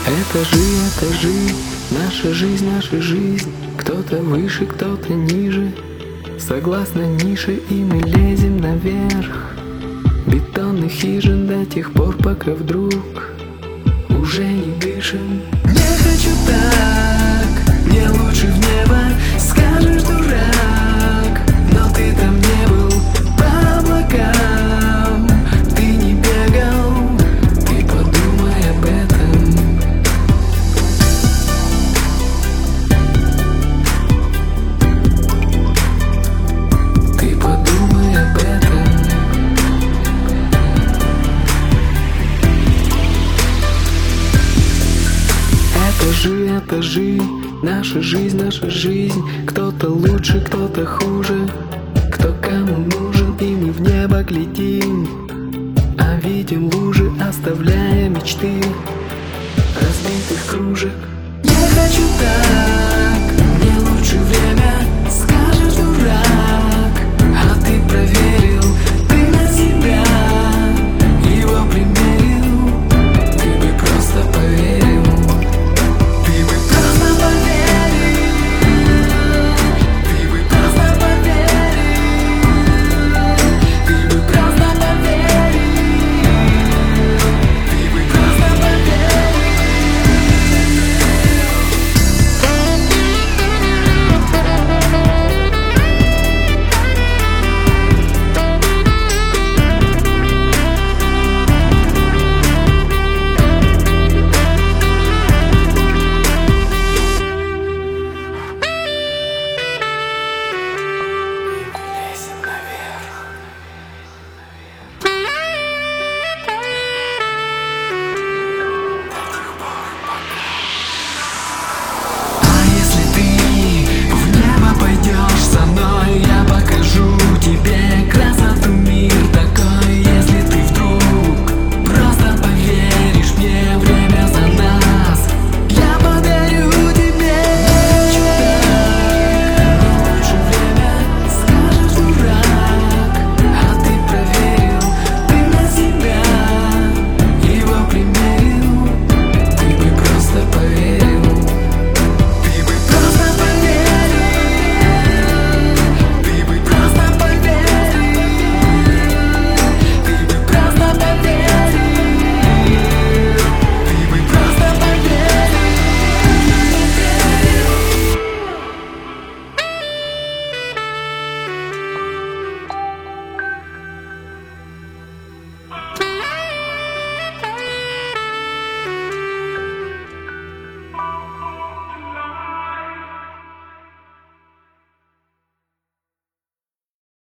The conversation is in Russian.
Это же наша жизнь. Кто-то выше, кто-то ниже. Согласно нише, и мы лезем наверх бетонных хижин до тех пор, пока вдруг уже не дышим. Не хочу так, мне лучше в небо. Скажешь, дурак, но ты там не был. По облакам ты не бегал. Ты подумай об этом. Ты подумай об этом. Это же наша жизнь. Кто-то лучше, кто-то хуже. Кто кому нужен, и мы в небо глядим, а видим лужи, оставляя мечты.